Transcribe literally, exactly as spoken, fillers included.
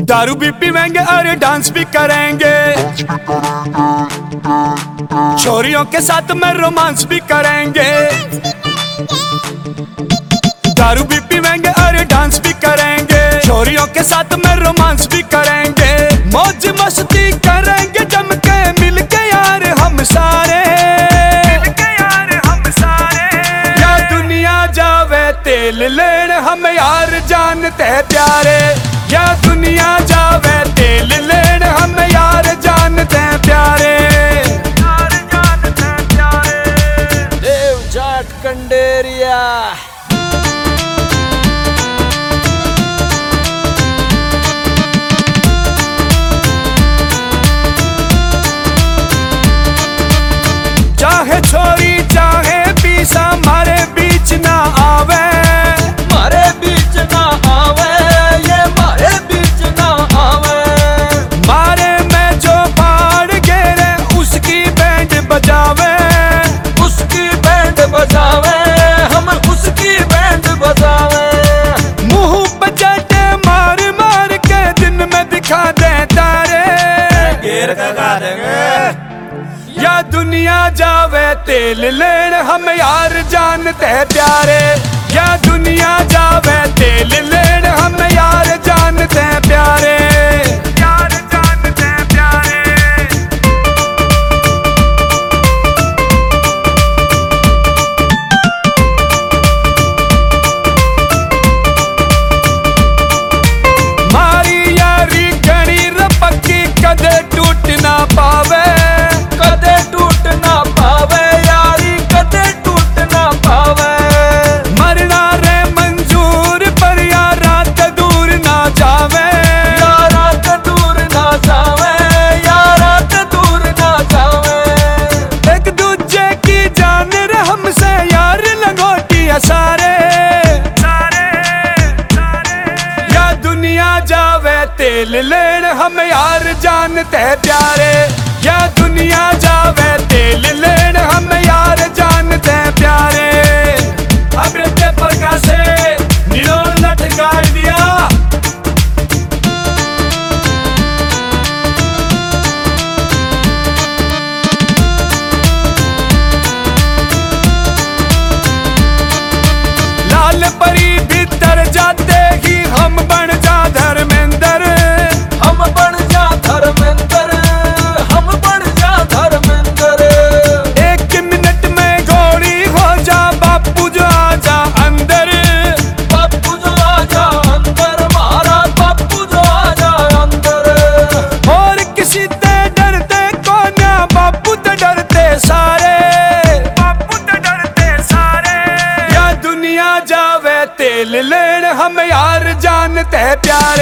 दारू भी पीवेंगे और डांस भी करेंगे, छोरियों के साथ में रोमांस भी करेंगे। दारू भी पीवेंगे और डांस भी करेंगे, छोरियों के साथ में रोमांस भी करेंगे। मौज मस्ती करेंगे जम के मिलके यार हम सारे, मिलके यार हम सारे। या दुनिया जावे तेल लेन हम यार जानते प्यारे, या दुनिया जावे तेल लेन हम यार जानते प्यारे, यार जानते प्यारे। देव जाट कंडेरिया चाहे छोरी चाहे पीसा मारे बीच ना आवे, मारे बीच ना आवे, ये मारे बीच ना आवे। मारे में जो फाड़ गेरे उसकी बैंड बजावे, उसकी बैंड बजावे, हम उसकी बैंड बजावे। मुंह पे चटे मार मार के दिन में दिखा दे तारे, घेर का देंगे। या दुनिया जावे तेल लेन हम यार जानते प्यारे, या दुनिया जावे तेल लेन हम यार जानते प्यारे, यार जानते प्यारे। मारी यारी घनी रपक्की कदे टूट ना पावे, कदे टूट ना पावे यारी, कदे टूट ना पावे। मरना रे मंजूर पर यारा ते दूर ना जावे, यारा ते दूर ना जावे, यारा ते दूर ना जावे। एक दूजे की जान रे हमसे यार लंगोटिया सारे, सारे सारे। या दुनिया जावे तेल लेन हम यार जानते प्यारे, या दुनिया जावे तेल लेन हम यार जानते प्यारे। अब ते प्रकाशे निरोल नट गाड़ दिया, लाल परी भीतर जाते ही हम बन जा धर्मेंद्र, हम बन जा धर्मेंद्र, हम बन जा धर्मेंद्र। एक मिनट में घोड़ी हो जा बापू जो आजा अंदर, बापू जो आजा अंदर, महाराज बापू जो आजा अंदर। और किसी ते डरते कोन्या बापू ते डरते सारे, बापू ते डरते सारे। या दुनिया जावे तेल लेन हम यार जानते प्यारे।